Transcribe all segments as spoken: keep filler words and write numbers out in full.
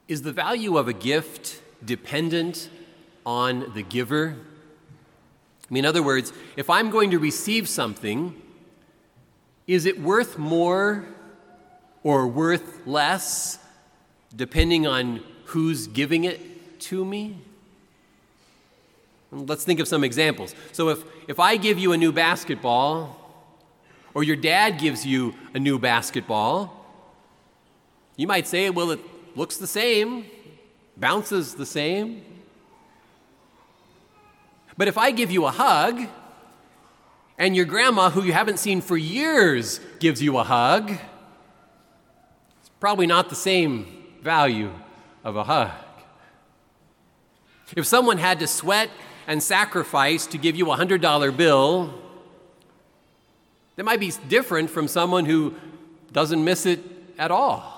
Is the value of a gift dependent on the giver? I mean, in other words, if I'm going to receive something, is it worth more or worth less depending on who's giving it to me? Let's think of some examples. So if, if I give you a new basketball, or your dad gives you a new basketball, you might say, well, it looks the same, bounces the same. But if I give you a hug, and your grandma, who you haven't seen for years, gives you a hug, it's probably not the same value of a hug. If someone had to sweat and sacrifice to give you a one hundred dollar bill, that might be different from someone who doesn't miss it at all.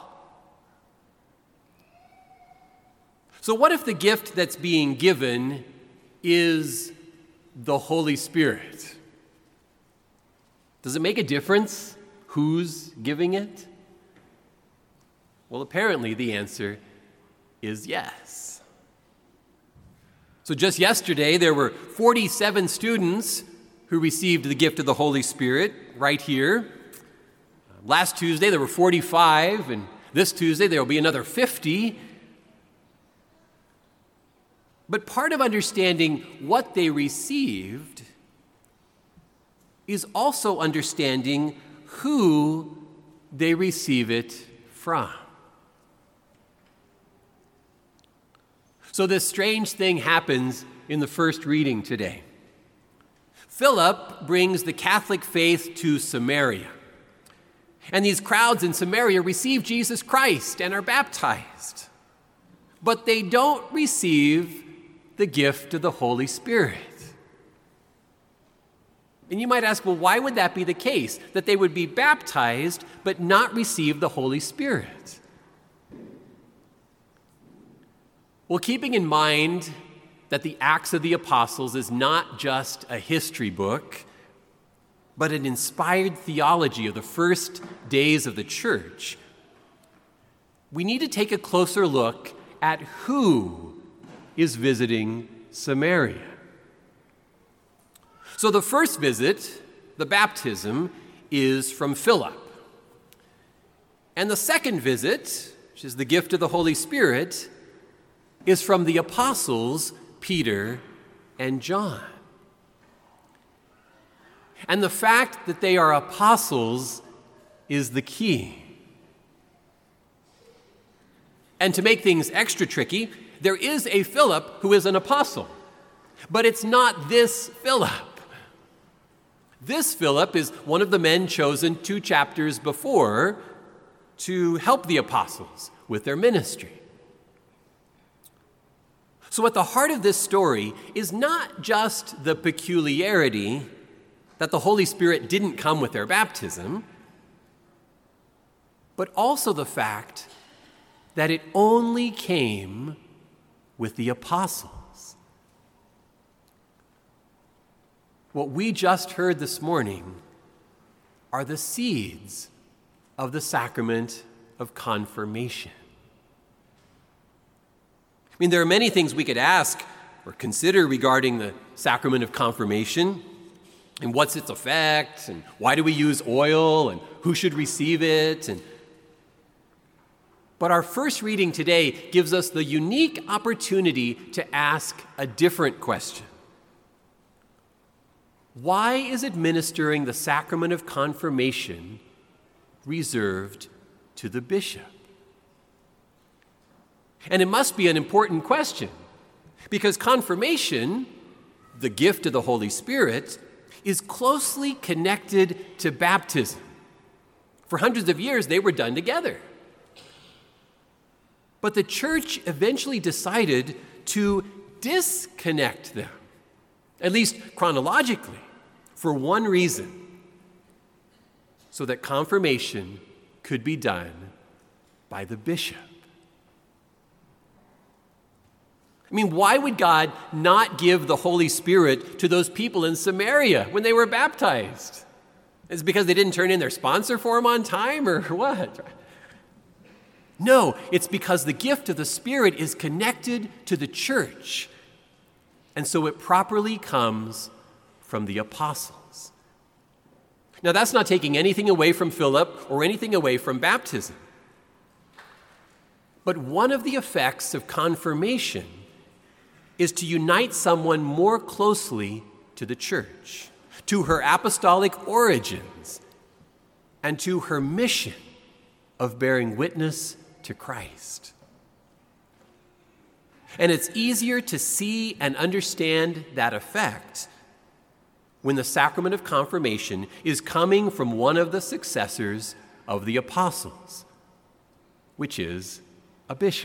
So what if the gift that's being given is the Holy Spirit? Does it make a difference who's giving it? Well, apparently the answer is yes. So just yesterday, there were forty-seven students who received the gift of the Holy Spirit right here. Last Tuesday, there were forty-five, and this Tuesday, there will be another fifty. But part of understanding what they received is also understanding who they receive it from. So this strange thing happens in the first reading today. Philip brings the Catholic faith to Samaria. And these crowds in Samaria receive Jesus Christ and are baptized. But they don't receive the gift of the Holy Spirit. And you might ask, well, why would that be the case? That they would be baptized but not receive the Holy Spirit? Well, keeping in mind that the Acts of the Apostles is not just a history book, but an inspired theology of the first days of the church, we need to take a closer look at who is visiting Samaria. So the first visit, the baptism, is from Philip. And the second visit, which is the gift of the Holy Spirit, is from the apostles Peter and John. And the fact that they are apostles is the key. And to make things extra tricky, there is a Philip who is an apostle, but it's not this Philip. This Philip is one of the men chosen two chapters before to help the apostles with their ministry. So at the heart of this story is not just the peculiarity that the Holy Spirit didn't come with their baptism, but also the fact that it only came with the apostles. What we just heard this morning are the seeds of the sacrament of confirmation. I mean, there are many things we could ask or consider regarding the sacrament of confirmation, and what's its effect, and why do we use oil, and who should receive it, and But our first reading today gives us the unique opportunity to ask a different question. Why is administering the sacrament of confirmation reserved to the bishop? And it must be an important question, because confirmation, the gift of the Holy Spirit, is closely connected to baptism. For hundreds of years, they were done together. But the church eventually decided to disconnect them, at least chronologically, for one reason: so that confirmation could be done by the bishop. I mean, why would God not give the Holy Spirit to those people in Samaria when they were baptized? Is it because they didn't turn in their sponsor form on time, or what? No, it's because the gift of the Spirit is connected to the church. And so it properly comes from the apostles. Now, that's not taking anything away from Philip or anything away from baptism. But one of the effects of confirmation is to unite someone more closely to the church, to her apostolic origins, and to her mission of bearing witness to Christ. And it's easier to see and understand that effect when the sacrament of confirmation is coming from one of the successors of the apostles, which is a bishop.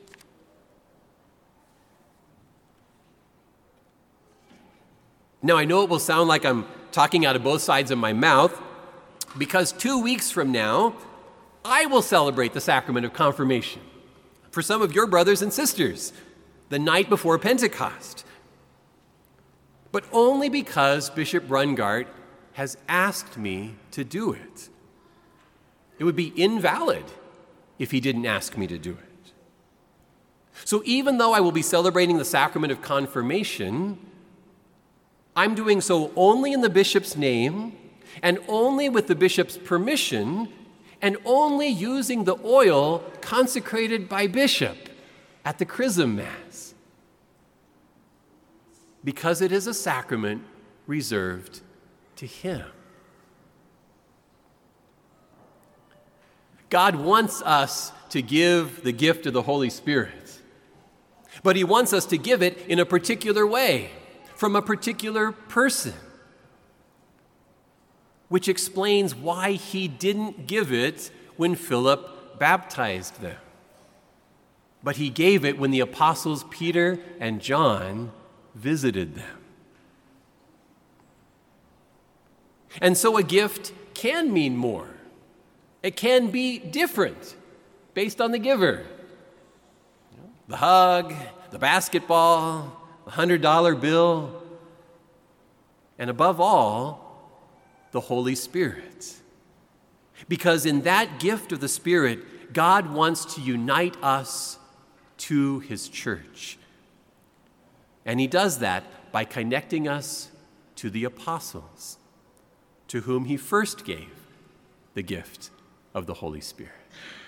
Now, I know it will sound like I'm talking out of both sides of my mouth, because two weeks from now, I will celebrate the sacrament of confirmation for some of your brothers and sisters, the night before Pentecost. But only because Bishop Brungart has asked me to do it. It would be invalid if he didn't ask me to do it. So even though I will be celebrating the sacrament of confirmation, I'm doing so only in the bishop's name and only with the bishop's permission and only using the oil consecrated by bishop at the Chrism Mass, because it is a sacrament reserved to him. God wants us to give the gift of the Holy Spirit, but he wants us to give it in a particular way, from a particular person, which explains why he didn't give it when Philip baptized them. But he gave it when the apostles Peter and John visited them. And so a gift can mean more. It can be different based on the giver. The hug, the basketball, the hundred dollar bill, and above all, the Holy Spirit. Because in that gift of the Spirit, God wants to unite us to his church. And he does that by connecting us to the apostles, to whom he first gave the gift of the Holy Spirit.